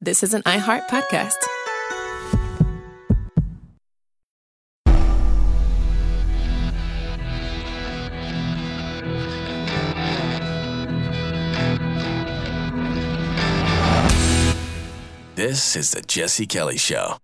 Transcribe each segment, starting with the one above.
This is an iHeart podcast. This is the Jesse Kelly Show.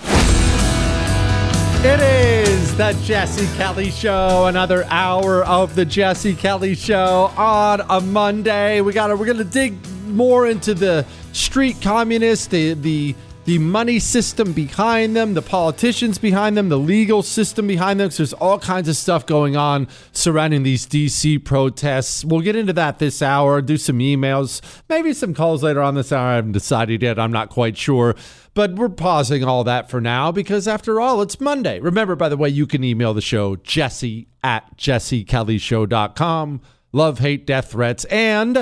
It is the Jesse Kelly Show. Another hour of the Jesse Kelly Show on a Monday. We're gonna dig more into the street communists, the money system behind them, the politicians behind them, the legal system behind them. So there's all kinds of stuff going on surrounding these DC protests. We'll get into that this hour, do some emails, maybe some calls later on this hour. I haven't decided yet. I'm not quite sure. But we're pausing all that for now because, after all, it's Monday. Remember, by the way, you can email the show, jesse@jessekellyshow.com. Love, hate, death threats, and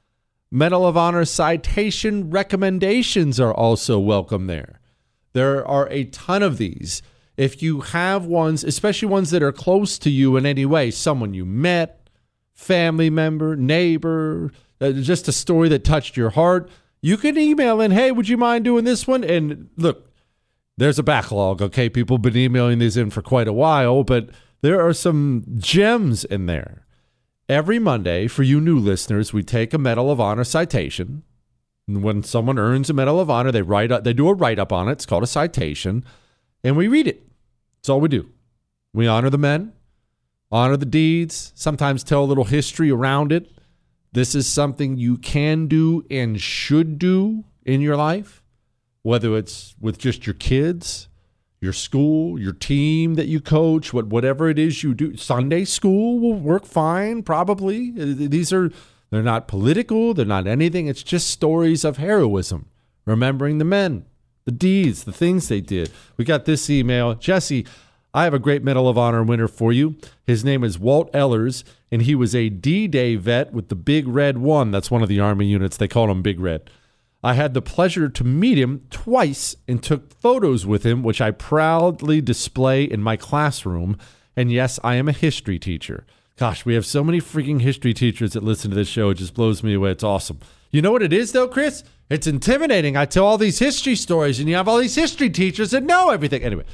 Medal of Honor citation recommendations are also welcome there. There are a ton of these. If you have ones, especially ones that are close to you in any way, someone you met, family member, neighbor, just a story that touched your heart, you can email in, hey, would you mind doing this one? And look, there's a backlog, okay? People have been emailing these in for quite a while, but there are some gems in there. Every Monday, for you new listeners, we take a Medal of Honor citation. And when someone earns a Medal of Honor, they do a write-up on it. It's called a citation, and we read it. That's all we do. We honor the men, honor the deeds, sometimes tell a little history around it. This is something you can do and should do in your life, whether it's with just your kids, your school, your team that you coach, whatever it is you do. Sunday school will work fine, probably. They're not political. They're not anything. It's just stories of heroism, remembering the men, the deeds, the things they did. We got this email. Jesse, I have a great Medal of Honor winner for you. His name is Walt Ehlers, and he was a D-Day vet with the Big Red 1. That's one of the Army units. They call him Big Red. I had the pleasure to meet him twice and took photos with him, which I proudly display in my classroom. And yes, I am a history teacher. Gosh, we have so many freaking history teachers that listen to this show. It just blows me away. It's awesome. You know what it is, though, Chris? It's intimidating. I tell all these history stories, and you have all these history teachers that know everything. Anyway,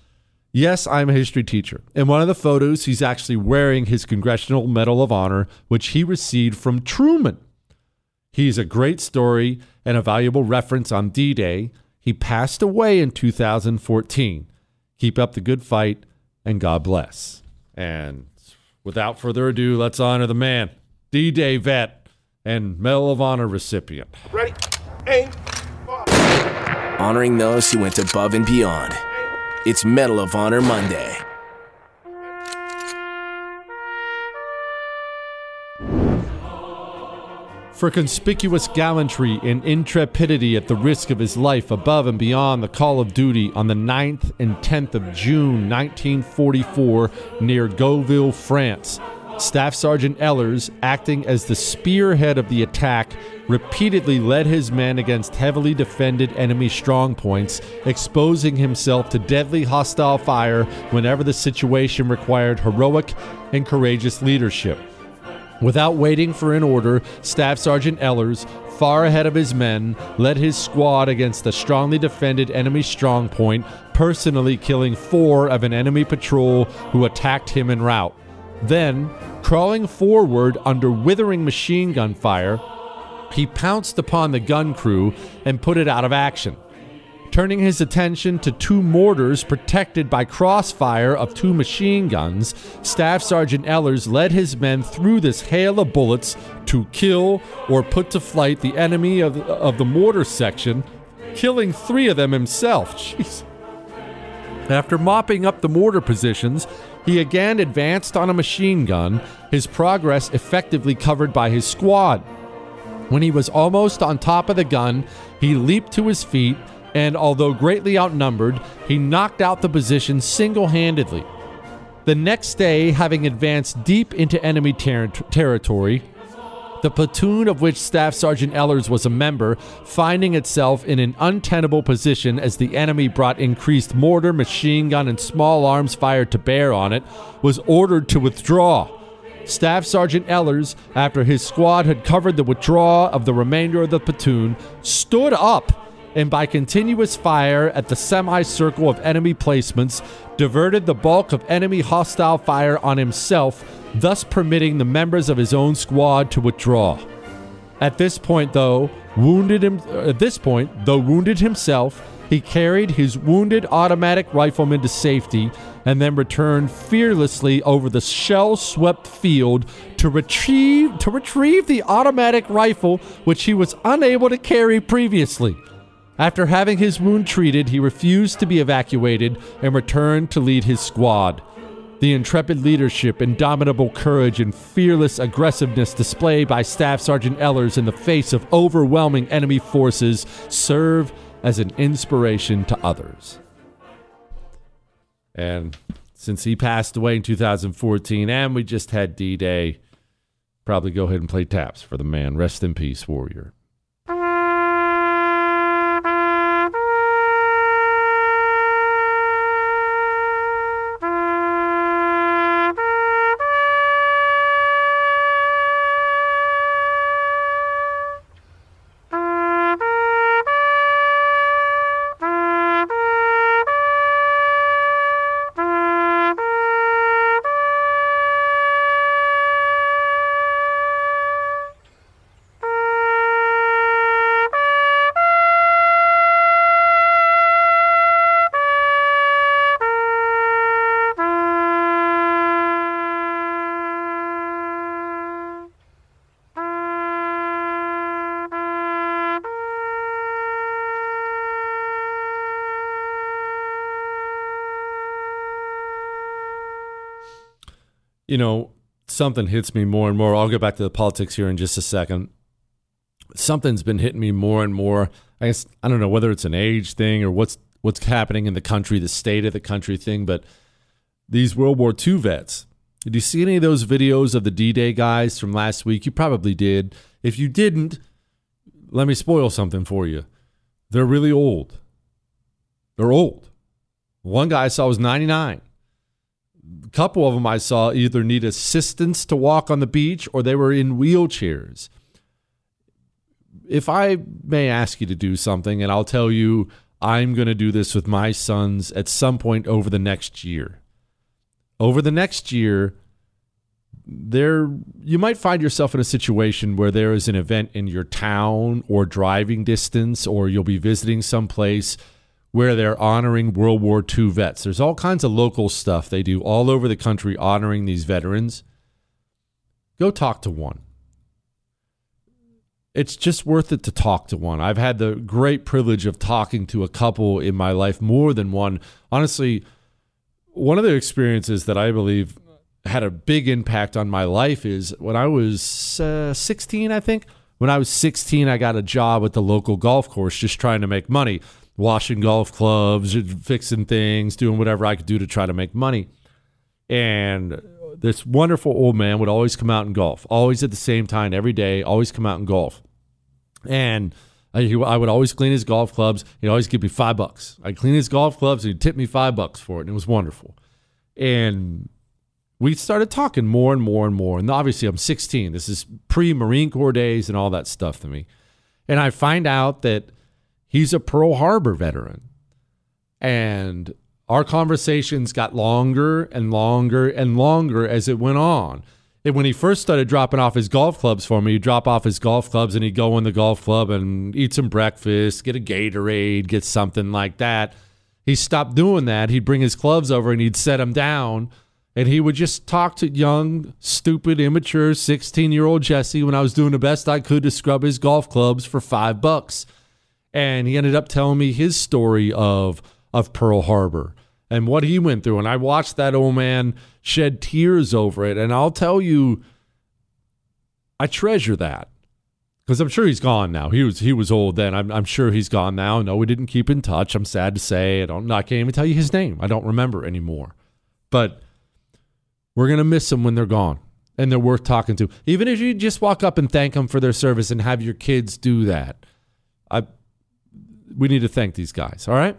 yes, I'm a history teacher. In one of the photos, he's actually wearing his Congressional Medal of Honor, which he received from Truman. He's a great story and a valuable reference on D-Day. He passed away in 2014. Keep up the good fight, and God bless. And without further ado, let's honor the man, D-Day vet and Medal of Honor recipient. Ready, aim, fire. Honoring those who went above and beyond. It's Medal of Honor Monday. For conspicuous gallantry and intrepidity at the risk of his life above and beyond the call of duty on the 9th and 10th of June, 1944, near Gauville, France, Staff Sergeant Ehlers, acting as the spearhead of the attack, repeatedly led his men against heavily defended enemy strongpoints, exposing himself to deadly hostile fire whenever the situation required heroic and courageous leadership. Without waiting for an order, Staff Sergeant Ehlers, far ahead of his men, led his squad against a strongly defended enemy strongpoint, personally killing 4 of an enemy patrol who attacked him en route. Then, crawling forward under withering machine gun fire, he pounced upon the gun crew and put it out of action. Turning his attention to 2 mortars protected by crossfire of 2 machine guns, Staff Sergeant Ehlers led his men through this hail of bullets to kill or put to flight the enemy of the mortar section, killing 3 of them himself. Jeez. After mopping up the mortar positions, he again advanced on a machine gun, his progress effectively covered by his squad. When he was almost on top of the gun, he leaped to his feet, and although greatly outnumbered, he knocked out the position single-handedly. The next day, having advanced deep into enemy territory, the platoon of which Staff Sergeant Ehlers was a member, finding itself in an untenable position as the enemy brought increased mortar, machine gun, and small arms fire to bear on it, was ordered to withdraw. Staff Sergeant Ehlers, after his squad had covered the withdrawal of the remainder of the platoon, stood up and by continuous fire at the semicircle of enemy placements, diverted the bulk of enemy hostile fire on himself, thus permitting the members of his own squad to withdraw. At this point, though wounded himself, he carried his wounded automatic rifleman to safety and then returned fearlessly over the shell-swept field to retrieve the automatic rifle which he was unable to carry previously. After having his wound treated, he refused to be evacuated and returned to lead his squad. The intrepid leadership, indomitable courage, and fearless aggressiveness displayed by Staff Sergeant Ehlers in the face of overwhelming enemy forces serve as an inspiration to others. And since he passed away in 2014 and we just had D-Day, probably go ahead and play taps for the man. Rest in peace, warrior. You know, something hits me more and more. I'll go back to the politics here in just a second. Something's been hitting me more and more. I guess I don't know whether it's an age thing or what's happening in the country, the state of the country thing, but these World War II vets. Did you see any of those videos of the D-Day guys from last week? You probably did. If you didn't, let me spoil something for you. They're really old. They're old. One guy I saw was 99. A couple of them I saw either need assistance to walk on the beach or they were in wheelchairs. If I may ask you to do something, and I'll tell you I'm going to do this with my sons at some point over the next year. Over the next year, you might find yourself in a situation where there is an event in your town or driving distance, or you'll be visiting someplace where they're honoring World War II vets. There's all kinds of local stuff they do all over the country honoring these veterans. Go talk to one. It's just worth it to talk to one. I've had the great privilege of talking to a couple in my life, more than one. Honestly, one of the experiences that I believe had a big impact on my life is when I was 16, I think. When I was 16, I got a job at the local golf course just trying to make money. Washing golf clubs, fixing things, doing whatever I could do to try to make money. And this wonderful old man would always come out and golf, always at the same time every day, always come out and golf. And I would always clean his golf clubs. He'd always give me $5. I'd clean his golf clubs, and he'd tip me $5 for it, and it was wonderful. And we started talking more and more and more. And obviously, I'm 16. This is pre-Marine Corps days and all that stuff to me. And I find out that he's a Pearl Harbor veteran. And our conversations got longer and longer and longer as it went on. And when he first started dropping off his golf clubs for me, he'd drop off his golf clubs and he'd go in the golf club and eat some breakfast, get a Gatorade, get something like that. He stopped doing that. He'd bring his clubs over and he'd set them down. And he would just talk to young, stupid, immature 16-year-old Jesse when I was doing the best I could to scrub his golf clubs for $5. And he ended up telling me his story of Pearl Harbor and what he went through. And I watched that old man shed tears over it. And I'll tell you, I treasure that because I'm sure he's gone now. He was old then. I'm sure he's gone now. No, we didn't keep in touch. I'm sad to say. I can't even tell you his name. I don't remember anymore. But we're going to miss them when they're gone. And they're worth talking to. Even if you just walk up and thank them for their service and have your kids do that. We need to thank these guys, all right?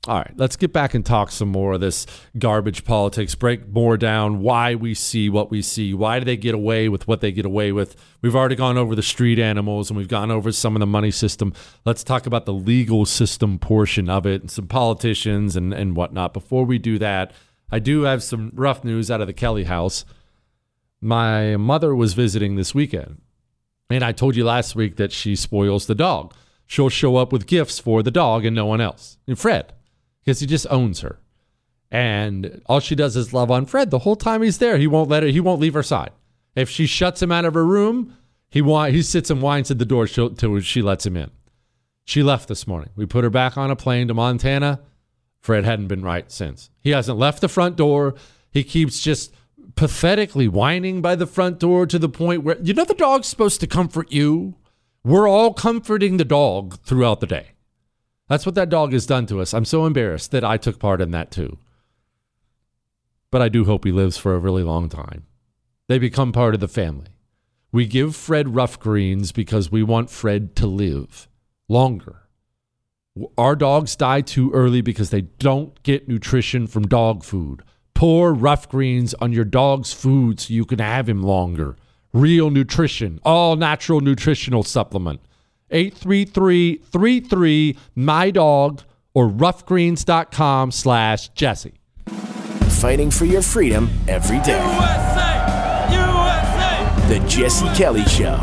All right, let's get back and talk some more of this garbage politics, break more down why we see what we see. Why do they get away with what they get away with? We've already gone over the street animals and we've gone over some of the money system. Let's talk about the legal system portion of it and some politicians and whatnot. Before we do that, I do have some rough news out of the Kelly house. My mother was visiting this weekend, and I told you last week that she spoils the dog. She'll show up with gifts for the dog and no one else. And Fred, because he just owns her. And all she does is love on Fred the whole time he's there. He won't leave her side. If she shuts him out of her room, he sits and whines at the door till she lets him in. She left this morning. We put her back on a plane to Montana. Fred hadn't been right since. He hasn't left the front door. He keeps just pathetically whining by the front door to the point where, the dog's supposed to comfort you. We're all comforting the dog throughout the day. That's what that dog has done to us. I'm so embarrassed that I took part in that too. But I do hope he lives for a really long time. They become part of the family. We give Fred rough greens because we want Fred to live longer. Our dogs die too early because they don't get nutrition from dog food. Pour rough greens on your dog's food so you can have him longer. Real nutrition, all natural nutritional supplement. 833-33-MY-DOG or roughgreens.com/Jesse. Fighting for your freedom every day. USA! USA! The Jesse Kelly Show.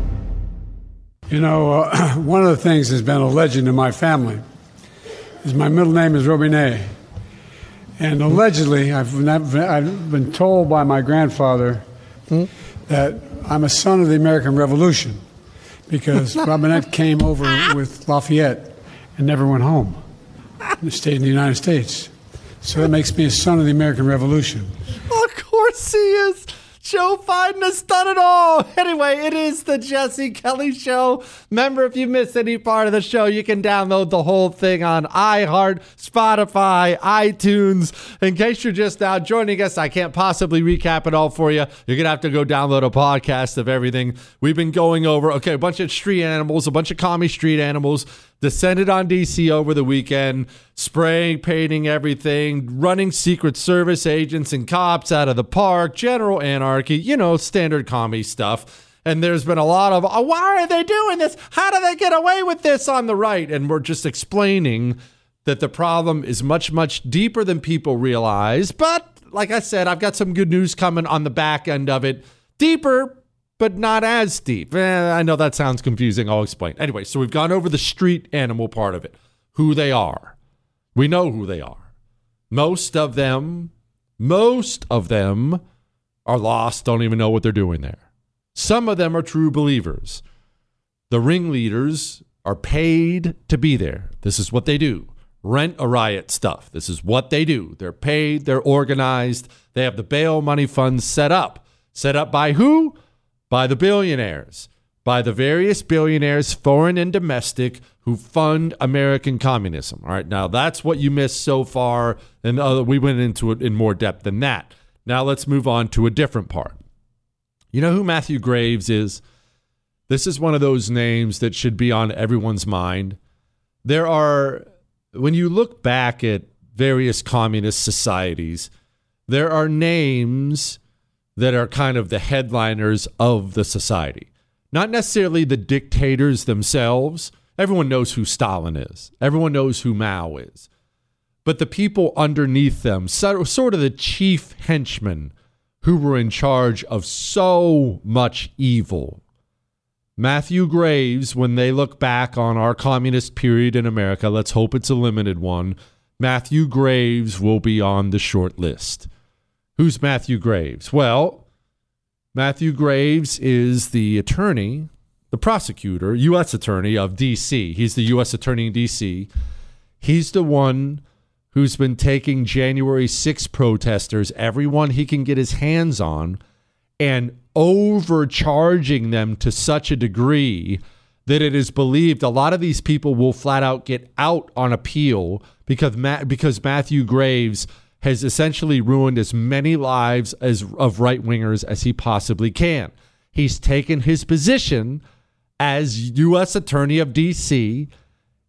One of the things that's been a legend in my family is my middle name is Robinet. And allegedly, I've been told by my grandfather that I'm a son of the American Revolution, because Robinette came over with Lafayette and never went home. He stayed in the United States. So that makes me a son of the American Revolution. Of course he is. Joe Biden has done it all. Anyway, it is the Jesse Kelly Show. Remember, if you missed any part of the show, you can download the whole thing on iHeart, Spotify, iTunes. In case you're just now joining us, I can't possibly recap it all for you. You're going to have to go download a podcast of everything. We've been going over, a bunch of street animals, a bunch of commie street animals descended on D.C. over the weekend, spraying, painting everything, running Secret Service agents and cops out of the park, general anarchy, standard commie stuff. And there's been a lot of, why are they doing this? How do they get away with this on the right? And we're just explaining that the problem is much, much deeper than people realize. But like I said, I've got some good news coming on the back end of it. Deeper, but not as deep. I know that sounds confusing. I'll explain. Anyway, so we've gone over the street animal part of it, who they are. We know who they are. Most of them are lost, don't even know what they're doing there. Some of them are true believers. The ringleaders are paid to be there. This is what they do. Rent a riot stuff. This is what they do. They're paid. They're organized. They have the bail money funds set up. Set up by who? By the billionaires, by the various billionaires, foreign and domestic, who fund American communism. All right, now that's what you missed so far, and we went into it in more depth than that. Now let's move on to a different part. You know who Matthew Graves is? This is one of those names that should be on everyone's mind. When you look back at various communist societies, there are names that are kind of the headliners of the society. Not necessarily the dictators themselves. Everyone knows who Stalin is. Everyone knows who Mao is. But the people underneath them, sort of the chief henchmen who were in charge of so much evil. Matthew Graves, when they look back on our communist period in America, let's hope it's a limited one, Matthew Graves will be on the short list. Who's Matthew Graves? Well, Matthew Graves is the attorney, the prosecutor, U.S. attorney of D.C. He's the U.S. attorney in D.C. He's the one who's been taking January 6 protesters, everyone he can get his hands on, and overcharging them to such a degree that it is believed a lot of these people will flat out get out on appeal because Matthew Graves has essentially ruined as many lives of right-wingers as he possibly can. He's taken his position as U.S. Attorney of D.C.,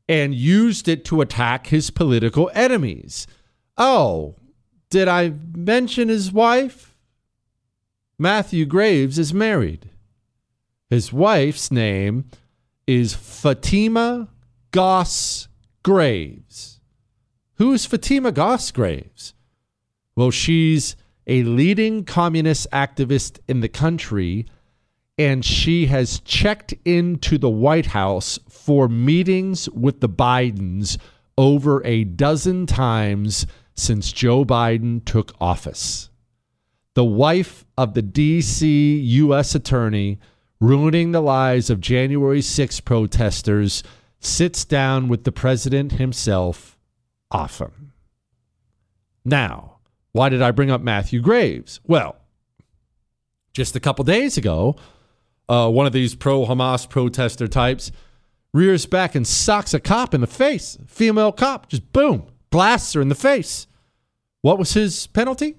and used it to attack his political enemies. Oh, did I mention his wife? Matthew Graves is married. His wife's name is Fatima Goss Graves. Who is Fatima Goss Graves? Well, she's a leading communist activist in the country, and she has checked into the White House for meetings with the Bidens over a dozen times since Joe Biden took office. The wife of the D.C. U.S. attorney ruining the lives of January 6 protesters sits down with the president himself often. Now, why did I bring up Matthew Graves? Well, just a couple days ago, one of these pro-Hamas protester types rears back and socks a cop in the face. Female cop, just boom, blasts her in the face. What was his penalty?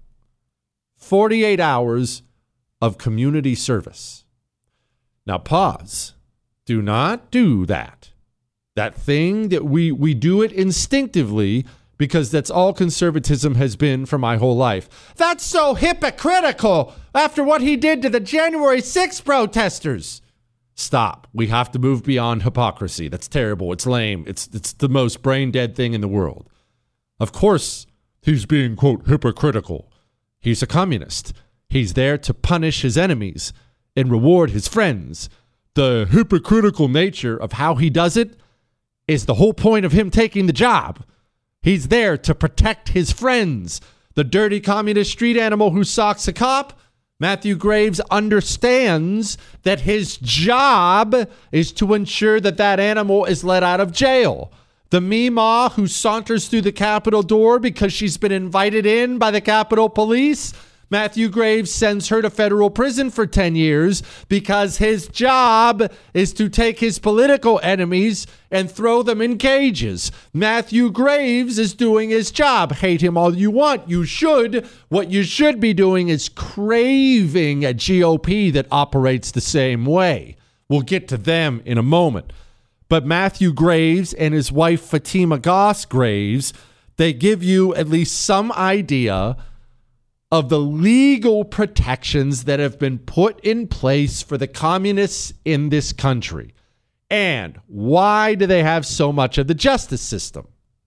48 hours of community service. Now pause. Do not do that. That thing that we do it instinctively because that's all conservatism has been for my whole life. That's so hypocritical after what he did to the January 6th protesters. Stop. We have to move beyond hypocrisy. That's terrible. It's lame. It's the most brain dead thing in the world. Of course, he's being, quote, hypocritical. He's a communist. He's there to punish his enemies and reward his friends. The hypocritical nature of how he does it is the whole point of him taking the job. He's there to protect his friends. The dirty communist street animal who socks a cop, Matthew Graves understands that his job is to ensure that that animal is let out of jail. The Meemaw who saunters through the Capitol door because she's been invited in by the Capitol Police, Matthew Graves sends her to federal prison for 10 years because his job is to take his political enemies and throw them in cages. Matthew Graves is doing his job. Hate him all you want. You should. What you should be doing is craving a GOP that operates the same way. We'll get to them in a moment. But Matthew Graves and his wife Fatima Goss Graves, they give you at least some idea of the legal protections that have been put in place for the communists in this country. And why do they have so much of the justice system?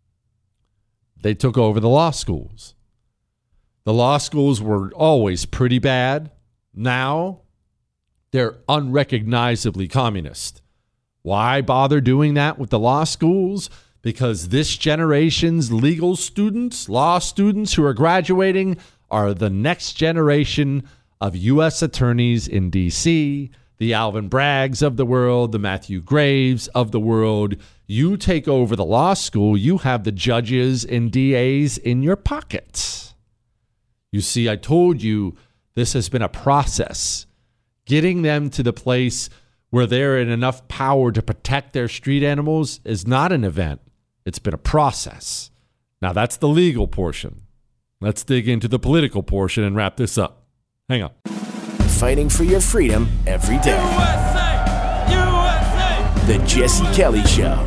They took over the law schools. The law schools were always pretty bad. Now, they're unrecognizably communist. Why bother doing that with the law schools? Because this generation's legal students, law students who are graduating, are the next generation of U.S. attorneys in D.C., the Alvin Braggs of the world, the Matthew Graves of the world. You take over the law school, you have the judges and DAs in your pockets. You see, I told you this has been a process. Getting them to the place where they're in enough power to protect their street animals is not an event. It's been a process. Now, that's the legal portion. Let's dig into the political portion and wrap this up. Hang on. Fighting for your freedom every day. USA! USA! The Jesse Kelly Show.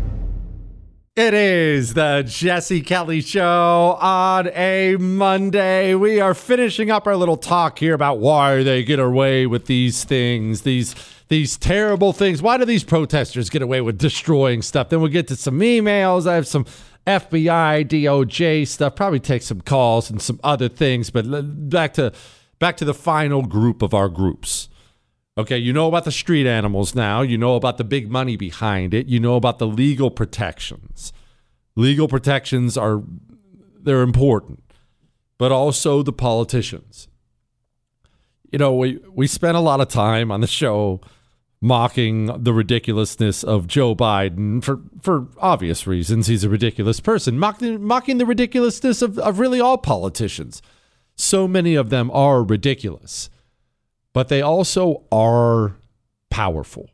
It is the Jesse Kelly Show on a Monday. We are finishing up our little talk here about why they get away with these things, these terrible things. Why do these protesters get away with destroying stuff? Then we'll get to some emails. I have some FBI, DOJ stuff, probably take some calls and some other things, but back to the final group of our groups. Okay, you know about the street animals now. You know about the big money behind it. You know about the legal protections. Legal protections they're important, but also the politicians. You know, we spent a lot of time on the show mocking the ridiculousness of Joe Biden for obvious reasons. He's a ridiculous person. Mocking the ridiculousness of really all politicians. So many of them are ridiculous, but they also are powerful.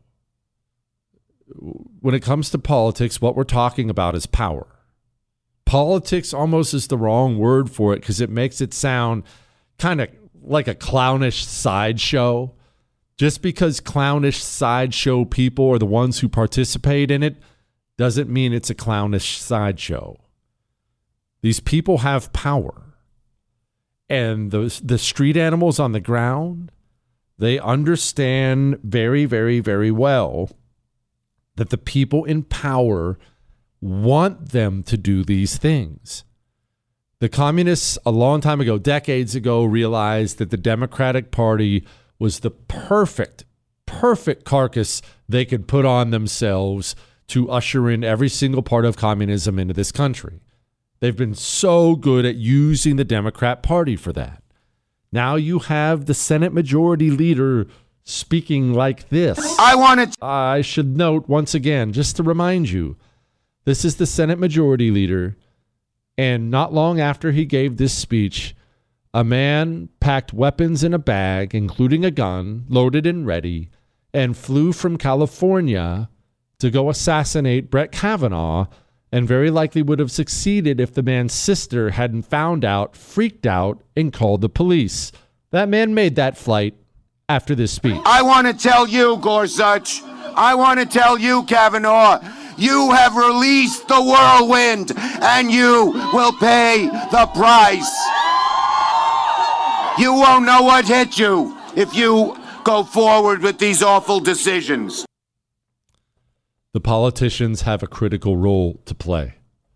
When it comes to politics, what we're talking about is power. Politics almost is the wrong word for it because it makes it sound kind of like a clownish sideshow. Just because clownish sideshow people are the ones who participate in it doesn't mean it's a clownish sideshow. These people have power. And the street animals on the ground, they understand very, very, very well that the people in power want them to do these things. The communists, a long time ago, decades ago, realized that the Democratic Party was the perfect carcass they could put on themselves to usher in every single part of communism into this country. They've been so good at using the Democrat Party for that. Now you have the Senate Majority Leader speaking like this. I should note once again, just to remind you, this is the Senate Majority Leader, and not long after he gave this speech, a man packed weapons in a bag, including a gun, loaded and ready, and flew from California to go assassinate Brett Kavanaugh, and very likely would have succeeded if the man's sister hadn't found out, freaked out, and called the police. That man made that flight after this speech. I want to tell you, Gorsuch, I want to tell you, Kavanaugh, you have released the whirlwind, and you will pay the price. You won't know what hit you if you go forward with these awful decisions. The politicians have a critical role to play.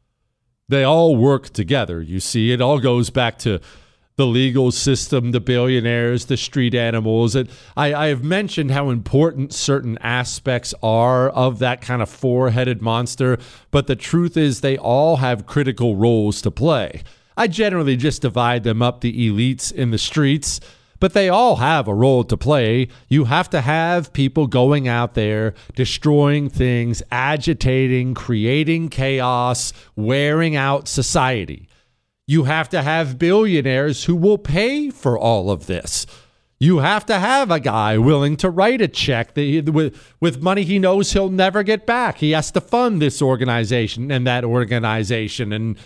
They all work together. You see, it all goes back to the legal system, the billionaires, the street animals. I have mentioned how important certain aspects are of that kind of four-headed monster, but the truth is they all have critical roles to play. I generally just divide them up, the elites in the streets, but they all have a role to play. You have to have people going out there, destroying things, agitating, creating chaos, wearing out society. You have to have billionaires who will pay for all of this. You have to have a guy willing to write a check with money he knows he'll never get back. He has to fund this organization and that organization, and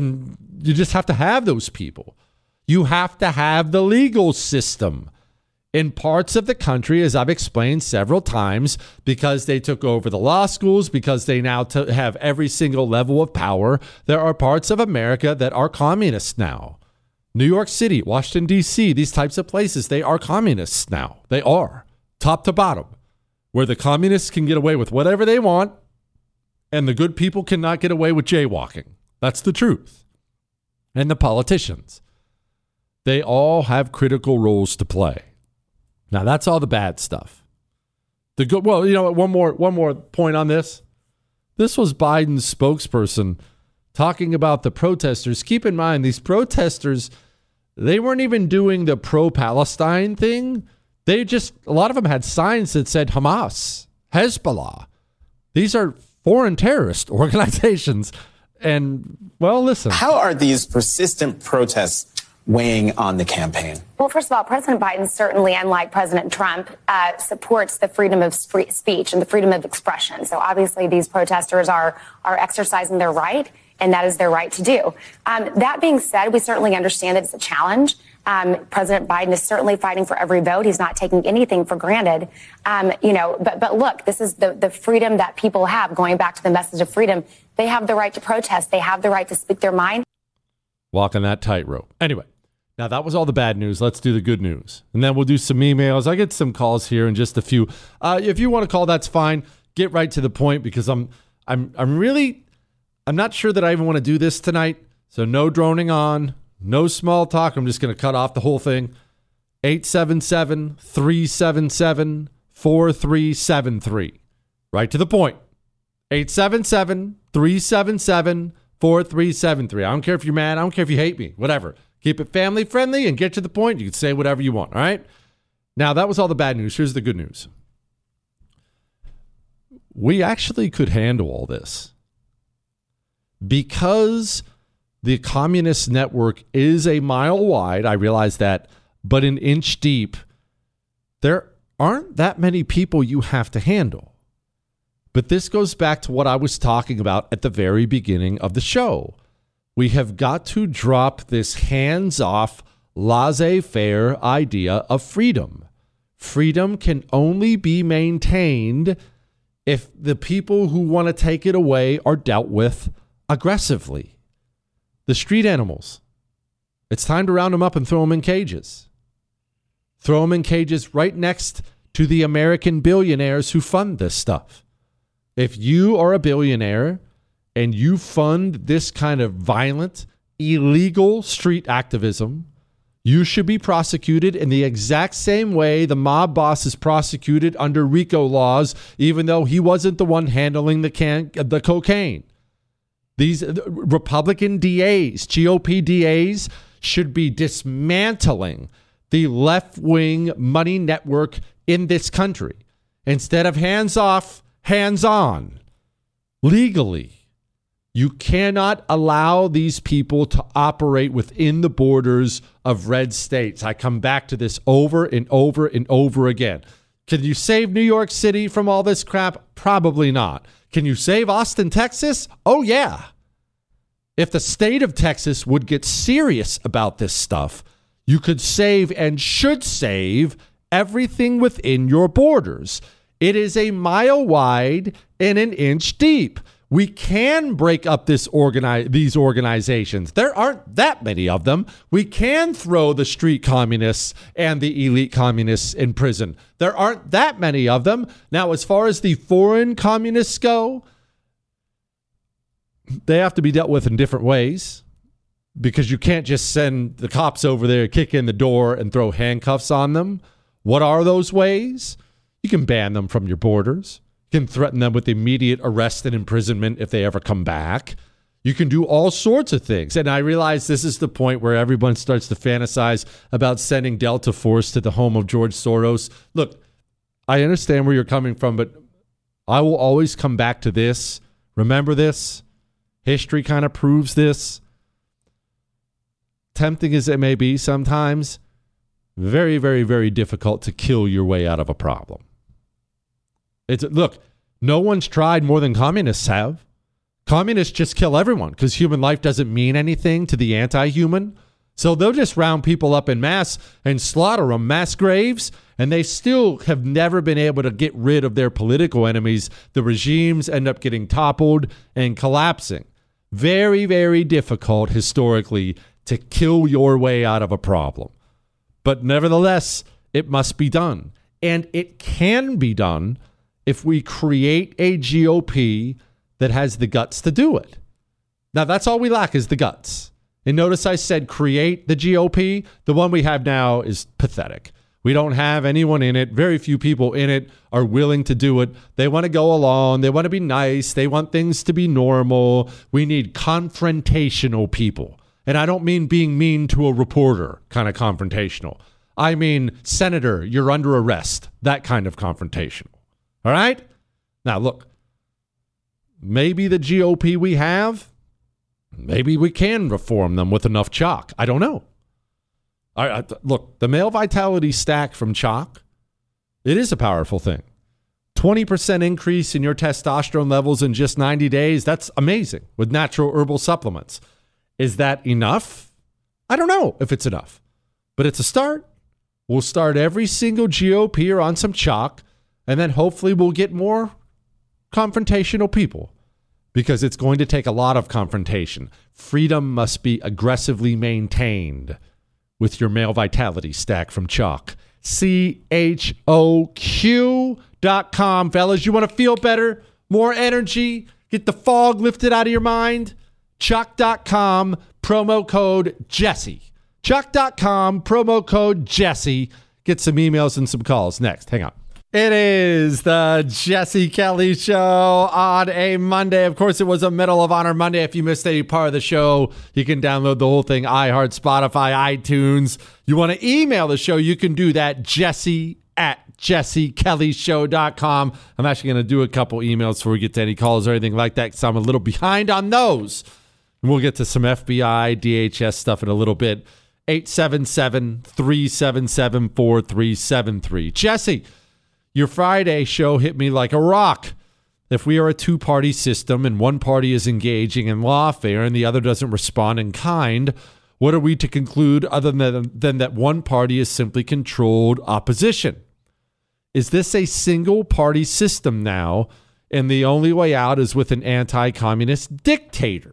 you just have to have those people. You have to have the legal system. In parts of the country, as I've explained several times, because they took over the law schools, because they now have every single level of power, there are parts of America that are communists now. New York City, Washington, D.C., these types of places, they are communists now. They are, top to bottom, where the communists can get away with whatever they want, and the good people cannot get away with jaywalking. That's the truth. And the politicians. They all have critical roles to play. Now, that's all the bad stuff. The good, well, you know what, one more point on this. This was Biden's spokesperson talking about the protesters. Keep in mind, these protesters, they weren't even doing the pro-Palestine thing. A lot of them had signs that said Hamas, Hezbollah. These are foreign terrorist organizations. And, well, listen. How are these persistent protests weighing on the campaign? Well, first of all, President Biden certainly, unlike President Trump, supports the freedom of speech and the freedom of expression. So obviously these protesters are exercising their right, and that is their right to do. That being said, we certainly understand that it's a challenge. President Biden is certainly fighting for every vote. He's not taking anything for granted. But look, this is the freedom that people have. Going back to the message of freedom, they have the right to protest. They have the right to speak their mind. Walking that tightrope. Anyway, now that was all the bad news. Let's do the good news. And then we'll do some emails. I get some calls here in just a few. If you want to call, that's fine. Get right to the point, because I'm not sure that I even want to do this tonight. So no droning on, no small talk. I'm just going to cut off the whole thing. 877-377-4373. Right to the point. 877-377-4373. I don't care if you're mad. I don't care if you hate me. Whatever. Keep it family friendly and get to the point. You can say whatever you want. All right. Now, that was all the bad news. Here's the good news. We actually could handle all this because the communist network is a mile wide. I realize that, but an inch deep. There aren't that many people you have to handle. But this goes back to what I was talking about at the very beginning of the show. We have got to drop this hands-off, laissez-faire idea of freedom. Freedom can only be maintained if the people who want to take it away are dealt with aggressively. The street animals, it's time to round them up and throw them in cages. Throw them in cages right next to the American billionaires who fund this stuff. If you are a billionaire and you fund this kind of violent, illegal street activism, you should be prosecuted in the exact same way the mob boss is prosecuted under RICO laws, even though he wasn't the one handling the cocaine. These Republican DAs, GOP DAs, should be dismantling the left-wing money network in this country. Instead of hands off, hands on. Legally. You cannot allow these people to operate within the borders of red states. I come back to this over and over and over again. Can you save New York City from all this crap? Probably not. Can you save Austin, Texas? Oh, yeah. If the state of Texas would get serious about this stuff, you could save and should save everything within your borders. It is a mile wide and an inch deep. We can break up these organizations. There aren't that many of them. We can throw the street communists and the elite communists in prison. There aren't that many of them. Now, as far as the foreign communists go, they have to be dealt with in different ways because you can't just send the cops over there, kick in the door, and throw handcuffs on them. What are those ways? You can ban them from your borders. You can threaten them with immediate arrest and imprisonment if they ever come back. You can do all sorts of things. And I realize this is the point where everyone starts to fantasize about sending Delta Force to the home of George Soros. Look, I understand where you're coming from, but I will always come back to this. Remember this. History kind of proves this. Tempting as it may be sometimes, very, very, very difficult to kill your way out of a problem. Look, no one's tried more than communists have. Communists just kill everyone because human life doesn't mean anything to the anti-human. So they'll just round people up in mass and slaughter them, mass graves, and they still have never been able to get rid of their political enemies. The regimes end up getting toppled and collapsing. Very, very difficult historically to kill your way out of a problem. But nevertheless, it must be done. And it can be done if we create a GOP that has the guts to do it. Now, that's all we lack is the guts. And notice I said create the GOP. The one we have now is pathetic. We don't have anyone in it. Very few people in it are willing to do it. They want to go along. They want to be nice. They want things to be normal. We need confrontational people. And I don't mean being mean to a reporter kind of confrontational. I mean, Senator, you're under arrest. That kind of confrontational. All right? Now, look, maybe the GOP we have, maybe we can reform them with enough chalk. I don't know. All right, look, the male vitality stack from chalk, it is a powerful thing. 20% increase in your testosterone levels in just 90 days. That's amazing with natural herbal supplements. Is that enough? I don't know if it's enough, but it's a start. We'll start every single GOPer on some chalk. And then hopefully we'll get more confrontational people because it's going to take a lot of confrontation. Freedom must be aggressively maintained with your male vitality stack from Chalk. CHOQ.com. Fellas, you want to feel better, more energy, get the fog lifted out of your mind? Chalk.com, promo code Jesse. Chalk.com, promo code Jesse. Get some emails and some calls next. Hang on. It is the Jesse Kelly Show on a Monday. Of course, it was a Medal of Honor Monday. If you missed any part of the show, you can download the whole thing, iHeart, Spotify, iTunes. You want to email the show, you can do that, jesse@jessekellyshow.com. I'm actually going to do a couple emails before we get to any calls or anything like that because I'm a little behind on those. And we'll get to some FBI, DHS stuff in a little bit. 877-377-4373. Jesse, your Friday show hit me like a rock. If we are a two-party system and one party is engaging in lawfare and the other doesn't respond in kind, what are we to conclude other than that one party is simply controlled opposition? Is this a single-party system now And the only way out is with an anti-communist dictator.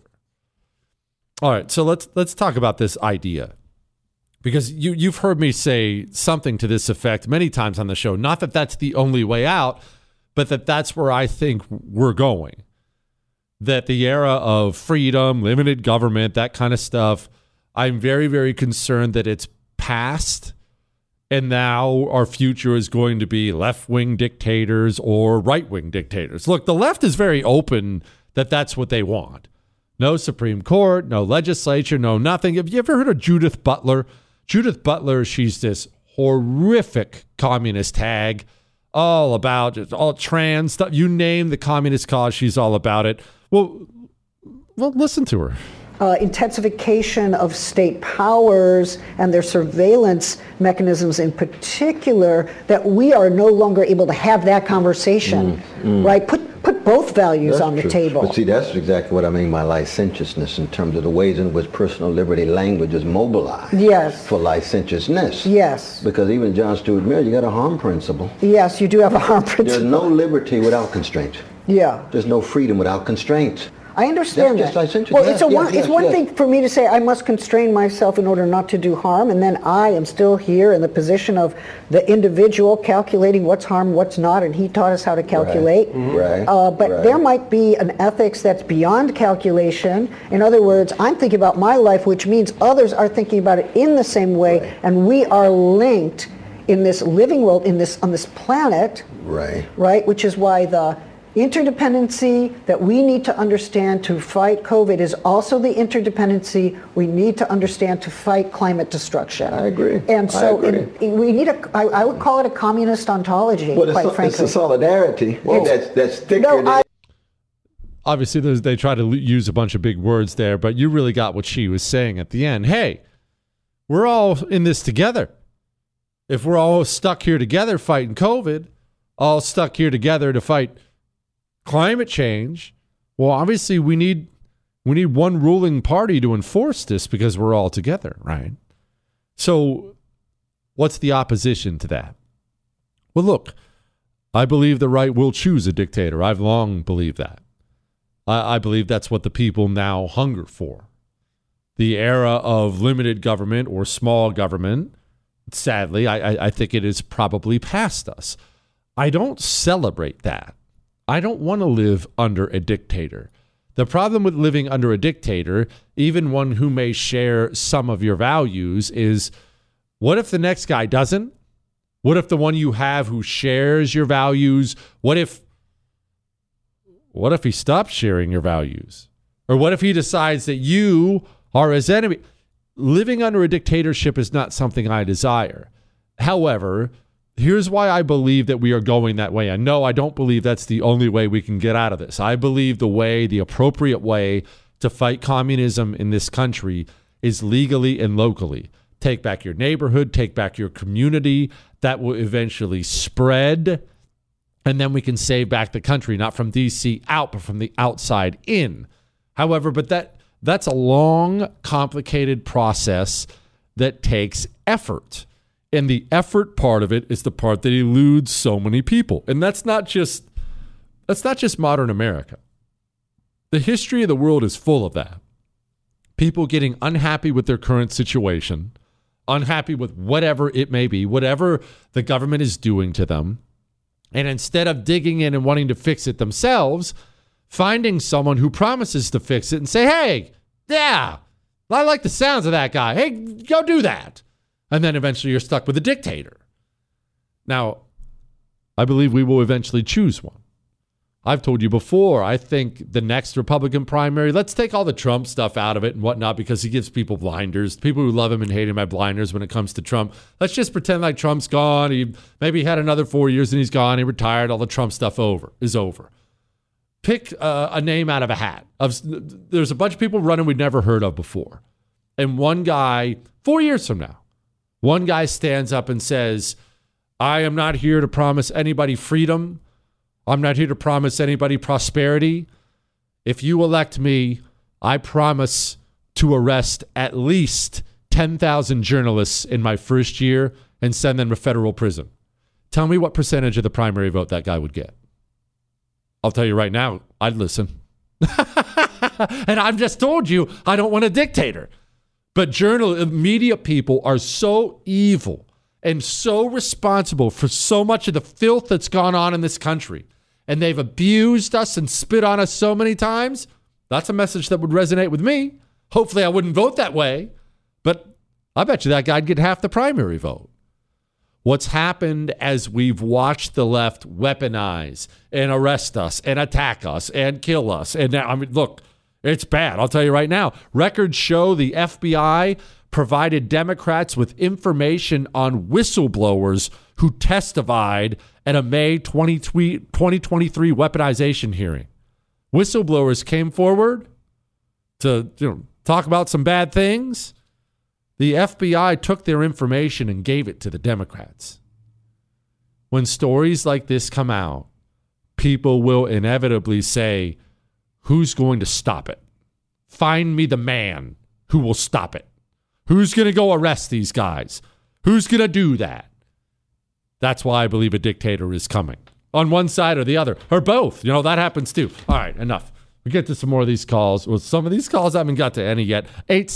All right, so let's talk about this idea. Because you've heard me say something to this effect many times on the show. Not that that's the only way out, but that's where I think we're going. That the era of freedom, limited government, that kind of stuff, I'm very, very concerned that it's past. And now our future is going to be left-wing dictators or right-wing dictators. Look, the left is very open that that's what they want. No Supreme Court, no legislature, no nothing. Have you ever heard of Judith Butler? Judith Butler, she's this horrific communist hag, all about all trans stuff. You name the communist cause, she's all about it. Well, listen to her. Intensification of state powers and their surveillance mechanisms in particular, that we are no longer able to have that conversation, right? Put both values that's on the true. table. But see, that's exactly what I mean by licentiousness in terms of the ways in which personal liberty language is mobilized for licentiousness. Yes. Because even John Stuart Mill, you got a harm principle. Yes, you do have a harm principle. There's no liberty without constraint. Yeah. There's no freedom without constraint. I understand That's that. just licentious. Well, Yes, it's one thing for me to say I must constrain myself in order not to do harm, and then I am still here in the position of the individual calculating what's harm, what's not, and he taught us how to calculate. Right. But there might be an ethics that's beyond calculation. In other words, I'm thinking about my life, which means others are thinking about it in the same way, and we are linked in this living world, on this planet. Right. Which is why the interdependency that we need to understand to fight COVID is also the interdependency we need to understand to fight climate destruction. I agree. And so we need I would call it a communist ontology, quite frankly. It's a solidarity that's thicker than... Obviously, they try to use a bunch of big words there, but you really got what she was saying at the end. Hey, we're all in this together. If we're all stuck here together fighting COVID, all stuck here together to fight climate change, well, obviously we need one ruling party to enforce this because we're all together, right? So what's the opposition to that? Well, look, I believe the right will choose a dictator. I've long believed that. I believe that's what the people now hunger for. The era of limited government or small government, sadly, I think it is probably past us. I don't celebrate that. I don't want to live under a dictator. The problem with living under a dictator, even one who may share some of your values, is what if the next guy doesn't? What if the one you have who shares your values, what if he stops sharing your values? Or what if he decides that you are his enemy? Living under a dictatorship is not something I desire. However, here's why I believe that we are going that way. And no, I don't believe that's the only way we can get out of this. I believe the appropriate way to fight communism in this country is legally and locally. Take back your neighborhood, take back your community. That will eventually spread. And then we can save back the country, not from D.C. out, but from the outside in. However, but that's a long, complicated process that takes effort. And the effort part of it is the part that eludes so many people. And that's not just modern America. The history of the world is full of that. People getting unhappy with their current situation, unhappy with whatever it may be, whatever the government is doing to them. And instead of digging in and wanting to fix it themselves, finding someone who promises to fix it and say, hey, yeah, I like the sounds of that guy. Hey, go do that. And then eventually you're stuck with a dictator. Now, I believe we will eventually choose one. I've told you before, I think the next Republican primary, let's take all the Trump stuff out of it and whatnot because he gives people blinders. People who love him and hate him have blinders when it comes to Trump. Let's just pretend like Trump's gone. He maybe had another 4 years and he's gone. He retired. All the Trump stuff is over. Pick a name out of a hat. There's a bunch of people running we've never heard of before. And one guy, 4 years from now, one guy stands up and says, I am not here to promise anybody freedom. I'm not here to promise anybody prosperity. If you elect me, I promise to arrest at least 10,000 journalists in my first year and send them to federal prison. Tell me what percentage of the primary vote that guy would get. I'll tell you right now, I'd listen. And I've just told you I don't want a dictator. But media people are so evil and so responsible for so much of the filth that's gone on in this country. And they've abused us and spit on us so many times. That's a message that would resonate with me. Hopefully I wouldn't vote that way. But I bet you that guy'd get half the primary vote. What's happened as we've watched the left weaponize and arrest us and attack us and kill us. And now, I mean, look, it's bad. I'll tell you right now. Records show the FBI provided Democrats with information on whistleblowers who testified at a May 2023 weaponization hearing. Whistleblowers came forward to talk about some bad things. The FBI took their information and gave it to the Democrats. When stories like this come out, people will inevitably say, who's going to stop it? Find me the man who will stop it. Who's going to go arrest these guys? Who's going to do that? That's why I believe a dictator is coming. On one side or the other, or both. That happens too. All right, enough. We get to some more of these calls. Well, some of these calls I haven't got to any yet.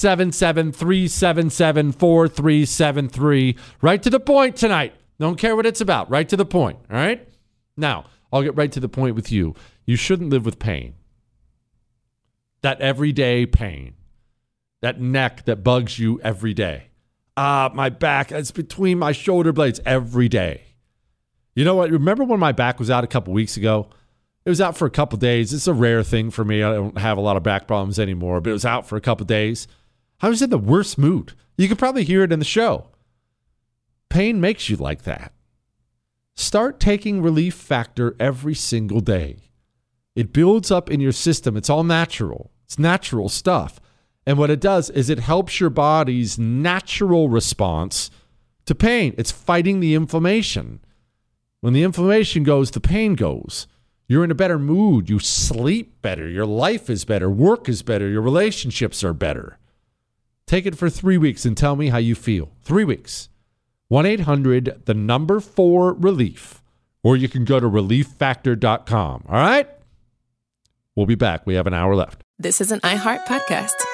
877-377-4373. Right to the point tonight. Don't care what it's about. Right to the point. All right? Now, I'll get right to the point with you. You shouldn't live with pain. That everyday pain. That neck that bugs you every day. My back, it's between my shoulder blades every day. You know what? Remember when my back was out a couple weeks ago? It was out for a couple days. It's a rare thing for me. I don't have a lot of back problems anymore, but it was out for a couple days. I was in the worst mood. You could probably hear it in the show. Pain makes you like that. Start taking Relief Factor every single day. It builds up in your system. It's all natural. It's natural stuff. And what it does is it helps your body's natural response to pain. It's fighting the inflammation. When the inflammation goes, the pain goes. You're in a better mood. You sleep better. Your life is better. Work is better. Your relationships are better. Take it for 3 weeks and tell me how you feel. 3 weeks. 1-800-4-RELIEF. Or you can go to relieffactor.com. All right? We'll be back. We have an hour left. This is an iHeart podcast.